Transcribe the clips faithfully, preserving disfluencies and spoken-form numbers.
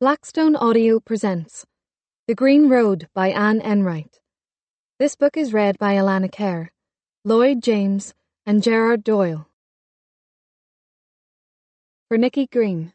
Blackstone Audio presents The Green Road by Anne Enright. This book is read by Alana Kerr, Lloyd James, and Gerard Doyle. For Nikki Green.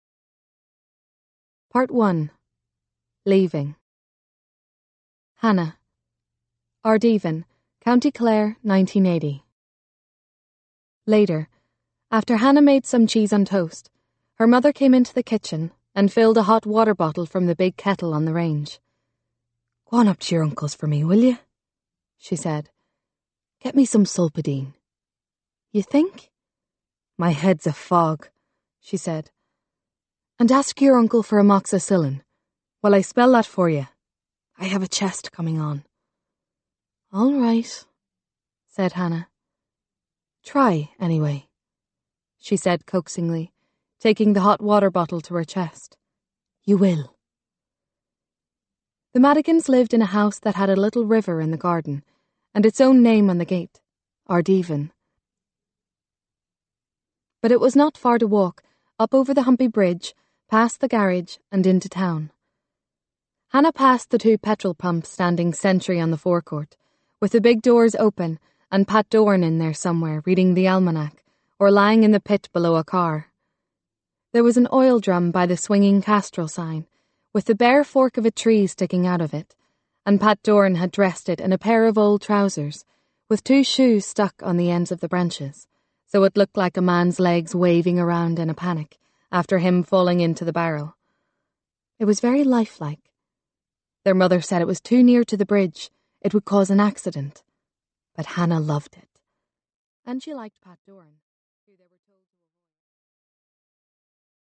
Part one. Leaving. Hannah. Ardevin, County Clare, nineteen eighty. Later, after Hannah made some cheese on toast, her mother came into the kitchen and filled a hot water bottle from the big kettle on the range. "Go on up to your uncle's for me, will you?" she said. "Get me some sulpidine." "You think?" "My head's a fog," she said. "And ask your uncle for amoxicillin. Well, I spell that for you. I have a chest coming on." "All right," said Hannah. "Try, anyway," she said coaxingly, taking the hot water bottle to her chest. "You will." The Madigans lived in a house that had a little river in the garden, and its own name on the gate, Ardevin. But it was not far to walk, up over the humpy bridge, past the garage, and into town. Hannah passed the two petrol pumps standing sentry on the forecourt, with the big doors open and Pat Dorn in there somewhere reading the almanac, or lying in the pit below a car. There was an oil drum by the swinging castrol sign, with the bare fork of a tree sticking out of it, and Pat Dorn had dressed it in a pair of old trousers, with two shoes stuck on the ends of the branches, so it looked like a man's legs waving around in a panic, after him falling into the barrel. It was very lifelike. Their mother said it was too near to the bridge, it would cause an accident, but Hannah loved it. And she liked Pat Dorn.